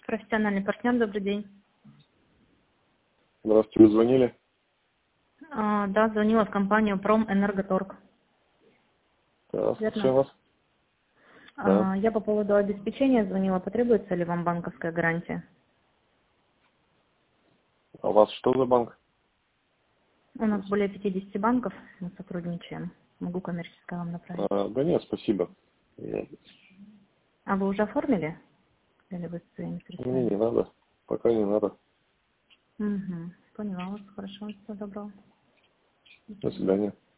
Профессиональный партнер, добрый день. Здравствуйте, вы звонили? Да, звонила в компанию Промэнерготорг. Да, Верно? слушаю вас. Да. Я по поводу обеспечения звонила. Потребуется ли вам банковская гарантия? А у вас что за банк? У нас более 50 банков, мы сотрудничаем. Могу коммерческое вам направить. Да нет, спасибо. А вы уже оформили? Или вы своими Мне средствами? не надо. Пока не надо. Угу. Поняла вас. Хорошо. Всего доброго. До свидания.